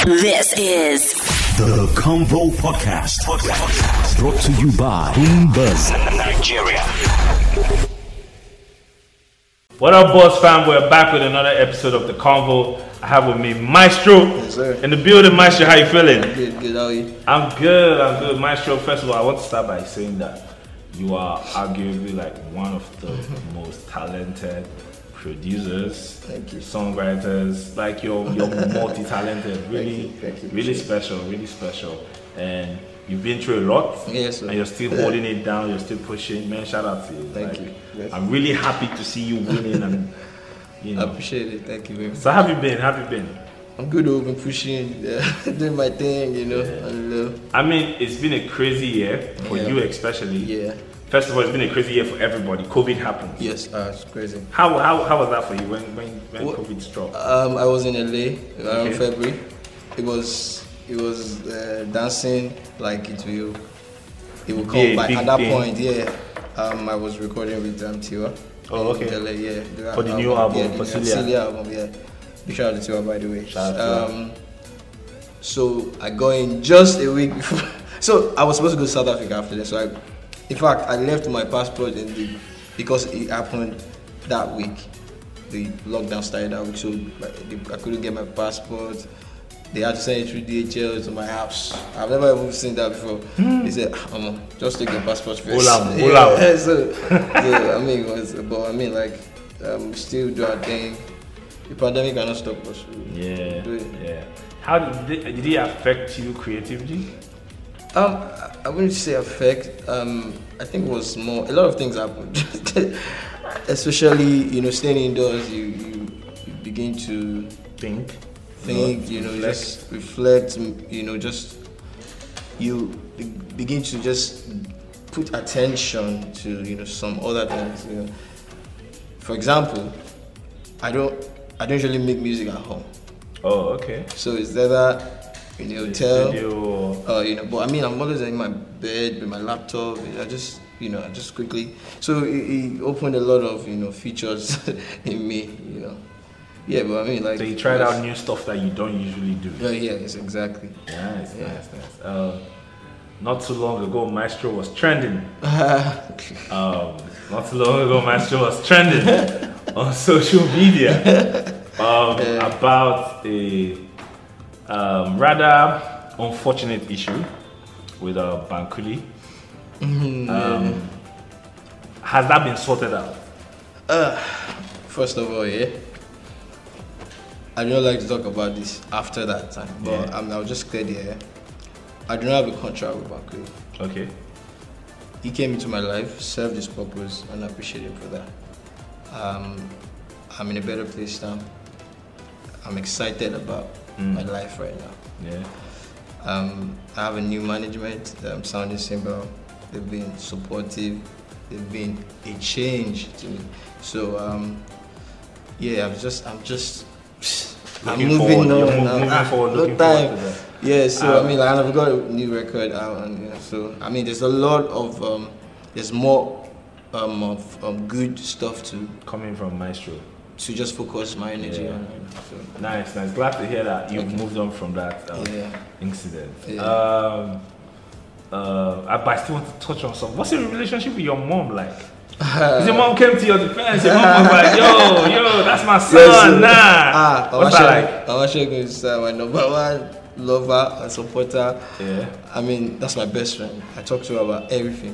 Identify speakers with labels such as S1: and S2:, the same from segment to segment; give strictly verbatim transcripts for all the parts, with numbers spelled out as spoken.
S1: This is
S2: the Convo Podcast. Podcast. Brought to you by Boom Buzz Nigeria.
S3: What up, Buzz fam? We're back with another episode of the Convo. I have with me Maestro
S4: yes, sir.
S3: in the building. Maestro, how you feeling?
S4: Good, good. How are you?
S3: I'm good. I'm good, Maestro. First of all, I want to start by saying that you are arguably like one of the most talented producers,
S4: thank you,
S3: songwriters. Like you're you're multi-talented. Really,
S4: thank you, thank you.
S3: really special. Really special. And you've been through a lot.
S4: Yes, sir.
S3: And you're still holding it down. You're still pushing. Man, shout out to you.
S4: Thank
S3: like,
S4: you. Yes.
S3: I'm really happy to see you winning and. You know.
S4: I appreciate it. Thank you very much.
S3: So how have you been? How have you been?
S4: I'm good. I've been pushing, uh, doing my thing, you know.
S3: Yeah.
S4: And, uh,
S3: I mean, it's been a crazy year for
S4: yeah.
S3: you, especially.
S4: Yeah.
S3: First of all, it's been a crazy year for everybody. COVID happened.
S4: Yes, uh, it's crazy.
S3: How how how was that for you when when, when
S4: Well,
S3: COVID struck?
S4: Um, I was in L A around
S3: Okay.
S4: February. It was it was uh, dancing like it will it will come
S3: Yeah,
S4: back.
S3: big
S4: At that
S3: thing.
S4: point, yeah. Um, I was recording with um, Tiwa.
S3: Oh,
S4: in
S3: okay.
S4: L A, yeah. The
S3: For the new album,
S4: yeah,
S3: for
S4: the
S3: Celia.
S4: Celia album, yeah. Big shout out to Tiwa, by the way.
S3: Shout out to
S4: um, so I got in just a week before. So I was supposed to go to South Africa after this. So I, in fact, I left my passport in the because it happened that week. The lockdown started that week, so I couldn't get my passport. They had to send it through D H L to my house. I've never even seen that before.
S3: Hmm.
S4: They said, "Come just take your passport first."
S3: Olam,
S4: yeah,
S3: olam.
S4: so, so, I mean, it was, but I mean, like, um, still do our thing. The pandemic cannot stop us. We
S3: Yeah,
S4: do it.
S3: yeah. How did it, did it affect you creatively?
S4: Um, I- I wouldn't say affect. Um, I think it was more. A lot of things happened, especially you know staying indoors. You you, you begin to
S3: Think.
S4: think, you know,
S3: reflect.
S4: just reflect, you know, just you be- begin to just put attention to, you know, some other things. You know. For example, I don't, I don't usually make music at home,
S3: Oh, okay.
S4: so it's either in the hotel,
S3: Studio or-
S4: uh, you know. But I mean, I'm always in my bed with my laptop. I just, you know, I just quickly. So it, it opened a lot of, you know, features in me, you know. Yeah, but I mean, like.
S3: So you tried out new stuff that you don't usually do.
S4: Yeah, yeah, yes, exactly.
S3: Nice,
S4: Yeah.
S3: nice, nice. Uh, not too long ago, Maestro was trending. Um, not too long ago, Maestro was trending on social media um,
S4: Yeah.
S3: about a um, rather unfortunate issue with uh, Bankuli. Um, has that been sorted out?
S4: Uh, first of all, yeah, I don't like to talk about this after that time, but
S3: Yeah.
S4: um, I'll just clear the air. I do not have a contract with Bankuli.
S3: Okay.
S4: He came into my life, served his purpose, and I appreciate him for that. Um, I'm in a better place now. I'm excited about
S3: Mm.
S4: my life right now.
S3: Yeah.
S4: Um, I have a new management, um, Sounding Symbol. They've been supportive. They've been a change to me. So um, yeah, I'm just, I'm just, I'm
S3: Looking
S4: moving
S3: forward, you're
S4: on
S3: mo-
S4: now.
S3: moving
S4: Ah,
S3: forward,
S4: no
S3: looking forward
S4: time.
S3: to that.
S4: Yeah, so
S3: Um,
S4: I mean, like, I've got a new record out, and you know, so I mean, there's a lot of, um, there's more um, of um, good stuff to
S3: Coming from Maestro.
S4: to just focus my energy
S3: Yeah.
S4: on. You know, so.
S3: Nice, nice. Glad to hear that you've
S4: Thank you.
S3: moved on from that um,
S4: Yeah.
S3: incident.
S4: Yeah.
S3: Um, uh, I- but I still want to touch on some. What's your relationship with your mom like? 'Cause your mom came to your defense. Your mom was like, "Yo, yo, that's my son,
S4: Yes, so-
S3: nah."
S4: Ah,
S3: What's that like?
S4: Awashego is uh, my number one lover and supporter.
S3: Yeah.
S4: I mean, that's my best friend. I talk to her about everything.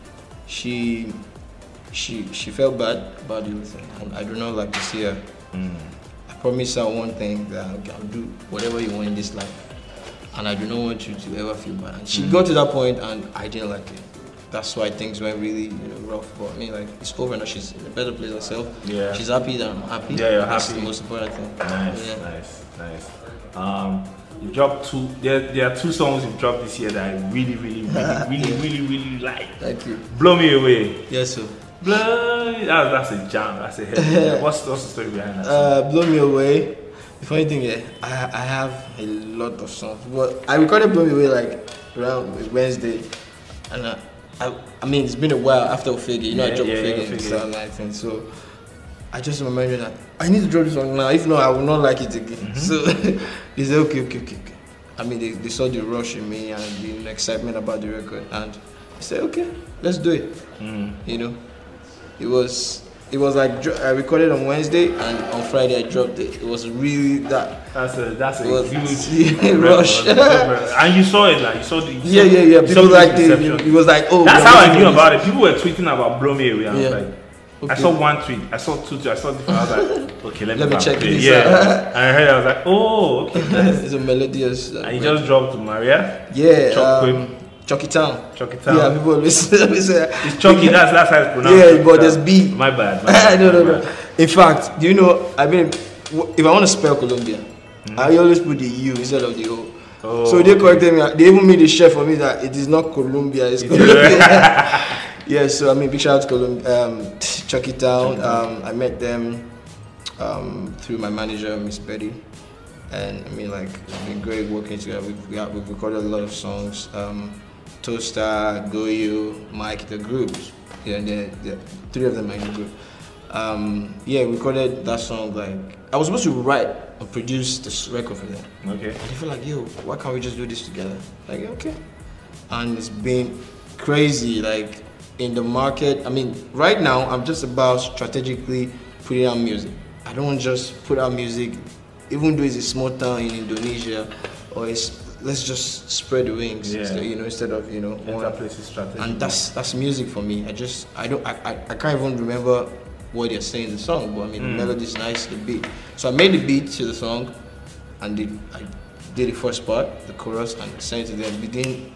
S4: She, she, she felt bad about the whole thing, and I do not like to see her.
S3: Mm.
S4: I promise her one thing, that I'll I'll do whatever you want in this life, and I do not want you to ever feel bad. And she
S3: Mm.
S4: got to that point, and I didn't like it. That's why things went really, you know, rough. But I mean, like, it's over now. She's in a better place herself.
S3: Yeah.
S4: She's happy that I'm happy.
S3: Yeah, you're
S4: That's
S3: happy.
S4: the most important thing.
S3: Nice,
S4: Yeah.
S3: nice, nice. Um, you dropped two. There, there are two songs you've dropped this year that I really, really, really, really, really, really like.
S4: Thank you.
S3: Blow Me Away.
S4: Yes, sir.
S3: Blow. That, that's a jam. That's a heavy jam. What's, what's the story behind that? Song?
S4: Uh, Blow Me Away. The funny thing is, I, I have a lot of songs, but I recorded Blow Me Away like around Wednesday, and I, I, I mean, it's been a while after Ofege. You know,
S3: Yeah,
S4: I dropped
S3: yeah,
S4: Ofege
S3: yeah,
S4: in
S3: Ofege.
S4: two thousand nineteen, so I just remembered that I need to drop this song now. If not, I will not like it again.
S3: Mm-hmm.
S4: So he said, okay, okay, okay, okay. I mean, they, they saw the rush in me and the excitement about the record, and I said, okay, let's do it.
S3: Mm.
S4: You know, it was it was like I recorded on Wednesday, and on Friday I dropped it. It was really that.
S3: That's a that's a
S4: was,
S3: huge
S4: yeah, rush.
S3: And you saw it, like you saw the you
S4: yeah,
S3: saw,
S4: yeah, yeah.
S3: you
S4: People
S3: saw
S4: like
S3: the
S4: the,
S3: reception.
S4: it was like, oh.
S3: That's how I knew about it. People were tweeting about Blow Me Away, and
S4: Yeah.
S3: I was like,
S4: Okay.
S3: I saw one tweet, I saw two, tweets, I saw different. I was like, okay, let me,
S4: Let me
S3: go
S4: check
S3: and play.
S4: this
S3: Yeah,
S4: out.
S3: and I heard, I was like, oh, okay, nice.
S4: It's a melodious. Uh,
S3: And you just dropped to Maria.
S4: yeah,
S3: Chuck
S4: um, Chucky Town.
S3: Chucky Town.
S4: Yeah, people always, always say
S3: It's Chucky. That's that's how it's pronounced.
S4: Yeah,
S3: Chucky
S4: but
S3: Town.
S4: there's B.
S3: My bad. My bad
S4: no, no,
S3: my
S4: no.
S3: bad.
S4: In fact, do you know? I mean, w- if I want to spell Colombia, mm-hmm. I always put the U instead of the O.
S3: Oh,
S4: so they
S3: okay.
S4: corrected me. They even made a share for me that it is not Colombia, it's Colombia. Yeah, so I mean, big shout out to Colombia, um, Chucky Town. Um, I met them um, through my manager, Miss Betty, and I mean, like, it's been great working together. We've, we have, we've recorded a lot of songs. Um, Toaster, Goyo, Mike, the groups. Yeah, the, the three of them are in the group. Um, yeah, we recorded that song. Like, I was supposed to write or produce this record for them.
S3: Okay.
S4: And they feel like, yo, why can't we just do this together? Like, okay. And it's been crazy, like, in the market. I mean, right now, I'm just about strategically putting out music. I don't just put out music, even though it's a small town in Indonesia, or it's, let's just spread the wings,
S3: Yeah.
S4: instead, you know, instead of, you know, one.
S3: Enter places strategy.
S4: And that's that's music for me. I just, I don't, I, I, I can't even remember what they're saying in the song, but I mean,
S3: Mm.
S4: the melody is nice, the beat. So I made the beat to the song, and did, I did the first part, the chorus, and sent it to them. Within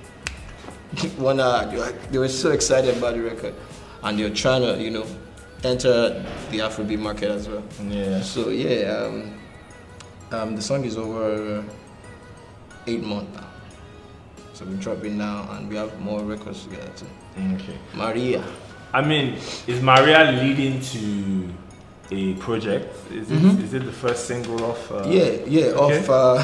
S4: one hour, they were, like, they were so excited about the record, and they were trying to, you know, enter the Afrobeat market as well.
S3: Yeah.
S4: So yeah, um, um, the song is over uh, eight months now. So we're dropping now, and we have more records together too.
S3: Okay.
S4: Maria.
S3: I mean, is Maria leading to a project? Is it,
S4: Mhm.
S3: is it the first single of? Uh,
S4: Yeah, yeah.
S3: okay.
S4: Off. Uh,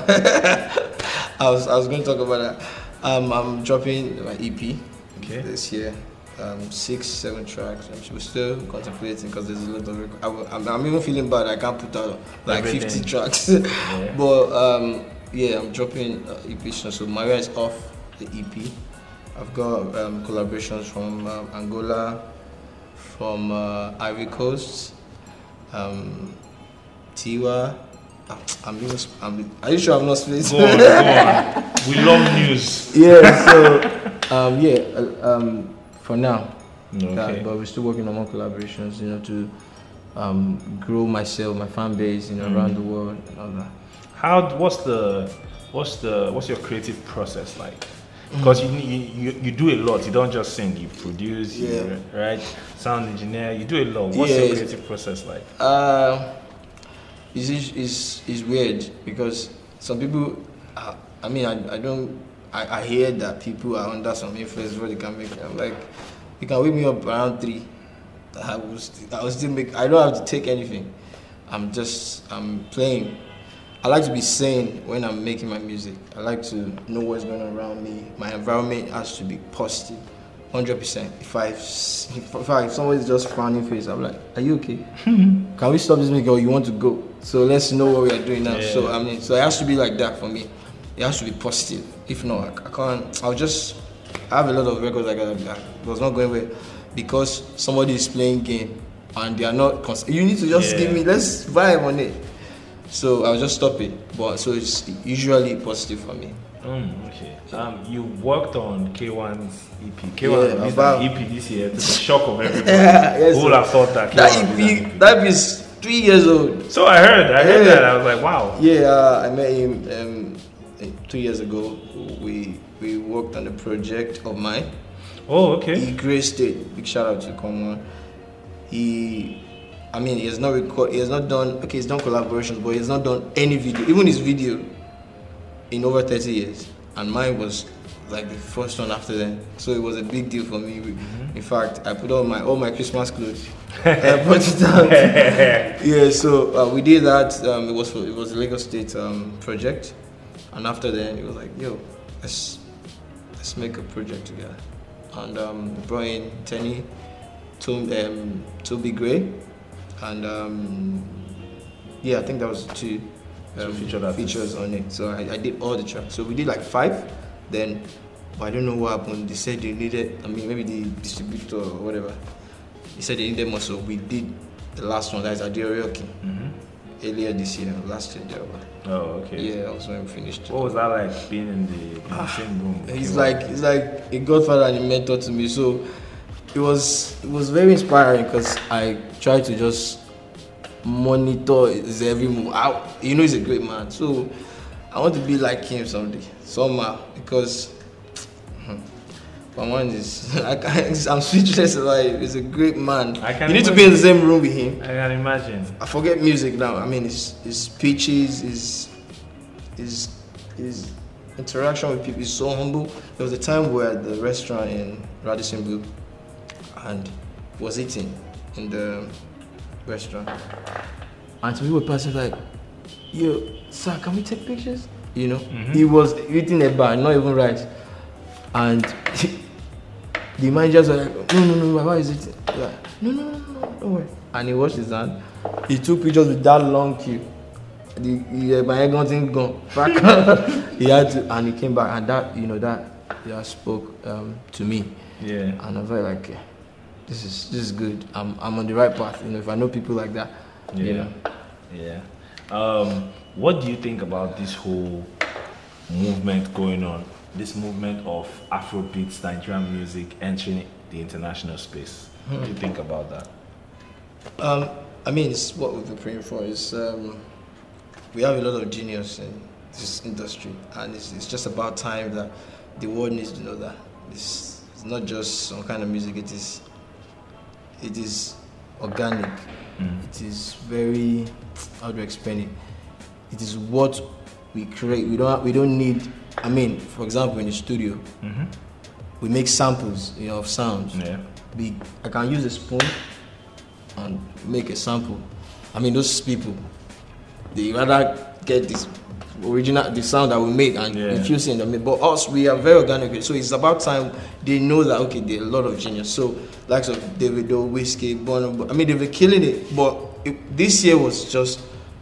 S4: I was I was going to talk about that. Um, I'm dropping my E P
S3: Okay.
S4: this year. Um, six, seven tracks. I'm we're still contemplating because there's a lot of. Rec- I, will- I'm, I'm even feeling bad. I can't put out like
S3: Everything.
S4: fifty tracks.
S3: Yeah.
S4: But um, yeah, I'm dropping uh, E P soon. So Maria is off the E P. I've got um, collaborations from um, Angola, from uh, Ivory Coast, um, Tiwa. Ah, I'm even. sp- I'm, are you sure I'm not spaced?
S3: Go on, go on. We love news.
S4: Yeah. So um, yeah. uh, Um, for now.
S3: Okay.
S4: That, but we're still working on more collaborations. You know, to um, grow myself, my fan base, you know,
S3: Mm.
S4: around the world and all that.
S3: How? What's the? What's the? What's your creative process like? Because you, you you you do a lot. You don't just sing. You produce.
S4: Yeah.
S3: You right. Sound engineer. You do a lot. What's
S4: Yeah,
S3: your
S4: it's-
S3: creative process like?
S4: Uh, it's, it's, it's weird because some people, uh, I mean, I, I don't, I, I hear that people are under some influence before they can make it. I'm like, you can wake me up around three. I will, st- I will still make, I don't have to take anything. I'm just, I'm playing. I like to be sane when I'm making my music. I like to know what's going on around me. My environment has to be positive. one hundred percent. If I, if I, if somebody's just frowning face, I'm like, are you okay? Can we stop this music or you want to go? So let's know what we are doing now.
S3: Yeah.
S4: So I mean, so it has to be like that for me. It has to be positive. If not, I, I can't. I'll just. I have a lot of records like that. that was not going well because somebody is playing game and they are not. Cons- you need to just
S3: Yeah.
S4: give me. Let's vibe on it. So I'll just stop it. But so it's usually positive for me.
S3: Mm, okay. Um, you worked on K one's E P. K one
S4: Yeah,
S3: released
S4: about-
S3: an E P this year to the shock of everybody.
S4: Yes,
S3: Who would have thought that? K one
S4: That
S3: released
S4: E
S3: an
S4: P, that is three years old.
S3: So I heard. I heard
S4: Yeah.
S3: that. I was like, wow.
S4: Yeah, uh, I met him um, eh, two years ago. We we worked on a project of mine.
S3: Oh, okay.
S4: He graced it. Big shout out to Conwan. He, I mean, he has not record. He has not done. Okay, he's done collaborations, but he has not done any video, even his video, in over thirty years. And mine was like the first one after that. So it was a big deal for me.
S3: Mm-hmm.
S4: In fact, I put on my all my Christmas clothes. I brought it out. Yeah, so uh, we did that. Um, it was for, it was a Lagos State um, project, and after then it was like, yo, let's let's make a project together. And um, we brought in Tenny, Tom, um, Toby Gray, and um, yeah, I think that was two. um,
S3: featured artists.
S4: features on it. So I, I did all the tracks. So we did like five. Then, but I don't know what happened. They said they needed. I mean, maybe the distributor or whatever. They said they needed more. So we did the last one. That's Adeorioki. Mm-hmm. Earlier this year, last year.
S3: Oh, okay.
S4: Yeah, that was when we finished.
S3: What was that like being in the, in the same room?
S4: He's like he's like a godfather and a mentor to me. So it was it was very inspiring because I tried to just monitor his every move. I, you know, he's a great man. So I want to be like him someday, somehow. Because my man is I can't, I'm speechless about him. He's a great man.
S3: I can
S4: you need
S3: imagine.
S4: to be in the same room with him.
S3: I can imagine.
S4: I forget music now. I mean, his his speeches, his his his interaction with people is so humble. There was a time we were at the restaurant in Radisson Blu and was eating in the restaurant, and some people were passing like, "Yo, sir, can we take pictures?" You know, mm-hmm. He was eating a bar, not even rice, and the managers were like, "No, no, no, why is it?" Like, no, no, no, no, don't worry. And he washed his hand. He took pictures with that long queue. The, the my egg thing gone back. He had to, and he came back, and that you know that yeah spoke um, to me.
S3: Yeah.
S4: And I felt like yeah, this is this is good. I'm I'm on the right path. You know, if I know people like that.
S3: Yeah.
S4: You know.
S3: Yeah. Um, what do you think about this whole movement going on? This movement of Afrobeats, Nigerian music entering the international space. What do you think about that?
S4: Um, I mean, it's what we've been praying for. Is um, we have a lot of genius in this industry, and it's, it's just about time that the world needs to know that it's, it's not just some kind of music. It is, it is organic. Mm. It is very, how do I explain it? It is what we create. We don't. We don't need. I mean, for example, in the studio, mm-hmm. we make samples, you know, of sounds.
S3: Yeah.
S4: We, I can use a spoon and make a sample. I mean, those people, they rather get this original, the sound that we make and yeah. infuse it in them. But us, we are very organic. So it's about time they know that, okay, there are a lot of genius. So, like of Davido, Whiskey, Bono, I mean, they've been killing it. But it, this year was just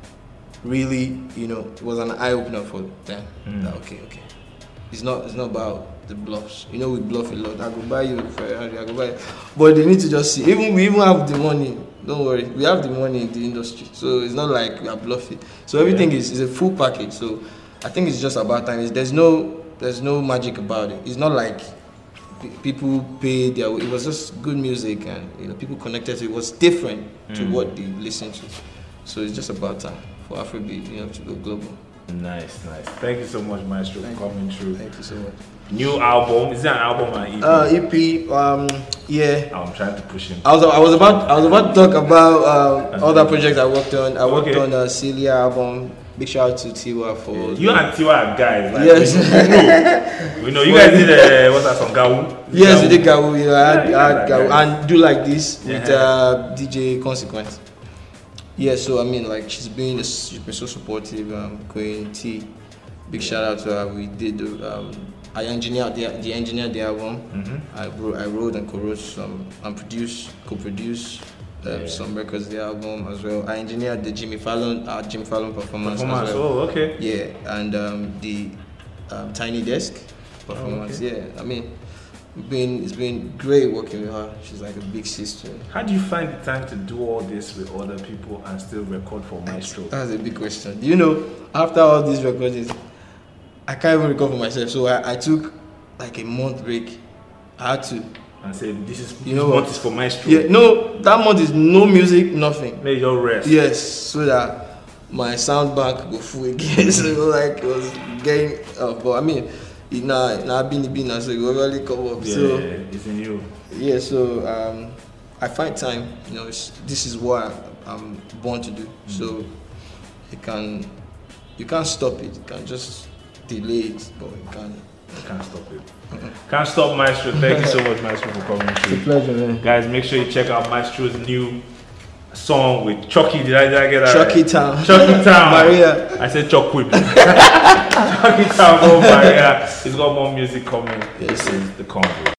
S4: really, you know, it was an eye-opener for them. Mm. That, okay, okay. It's not, it's not about the bluffs. You know, we bluff a lot. I go buy you a Ferrari, I go buy you. But they need to just see. Even we even have the money. Don't worry. We have the money in the industry. So it's not like we are bluffing. So everything yeah. is, is a full package. So I think it's just about time. It's, there's no there's no magic about it. It's not like people pay their way. It was just good music and you know people connected to it. It was different mm. to what they listened to. So it's just about time for Afrobeat, you know, to go global.
S3: Nice, nice. Thank you so much, Maestro,
S4: Thank
S3: for coming
S4: you.
S3: through.
S4: Thank you so much.
S3: New album? Is that an album or E P?
S4: Uh, E P. Um, yeah.
S3: I'm trying to push him.
S4: I was I was about I was about to talk about um, other projects I worked on. I worked
S3: Okay.
S4: on the Celia album. Big shout out to Tiwa for
S3: Yeah, you and Tiwa are guys. Like,
S4: yes.
S3: We know. We know. You guys did uh, what's that song? Gawu.
S4: Yes,
S3: Gawu.
S4: we did Gawu. You know, I had,
S3: Yeah,
S4: I had
S3: yeah,
S4: Gawu
S3: yeah.
S4: and do like this with
S3: Yeah.
S4: uh, D J Consequence. Yeah, so I mean, like she's been she's been so supportive. Um, Queen T, big shout out to her. We did the, um, I engineered the the engineered the album. Mm-hmm. I wrote I wrote and co-wrote some and produced co-produced um,
S3: Yeah.
S4: some records of the album as well. I engineered the Jimmy Fallon uh, Jimmy Fallon performance,
S3: Performance.
S4: as well.
S3: Oh, okay.
S4: Yeah, and um, the um, Tiny Desk performance.
S3: Oh, okay.
S4: Yeah, I mean, it's been it's been great working with her. She's like a big sister.
S3: How do you find the time to do all this with other people and still record for Maestro?
S4: That's a big question. You know, after all these recordings, I can't even record for myself. So I, I took like a month break. I had to.
S3: And say this is
S4: You
S3: this
S4: know
S3: month
S4: what?
S3: is for Maestro.
S4: Yeah, no, that month is no music, nothing.
S3: May your rest.
S4: Yes, so that my sound bank go full again. So it was like it was getting up. But I mean, it now now been been now, so it will really come up.
S3: Yeah,
S4: So
S3: it's in you.
S4: yeah, so um, I find time. You know, it's, this is what I'm born to do. Mm-hmm. So you can you can't stop it. You can just delay it, but you can.
S3: Can't stop it. Can't stop Maestro. Thank you so much, Maestro, for coming through.
S4: It's a pleasure, man.
S3: Guys, make sure you check out Maestro's new song with Chucky. Did I, did I get that?
S4: Chucky
S3: right?
S4: Town.
S3: Chucky Town.
S4: Maria.
S3: I said Chuck Whip. Chucky Town. Oh, Maria. He's got more music coming.
S4: Yes.
S3: This is the convo.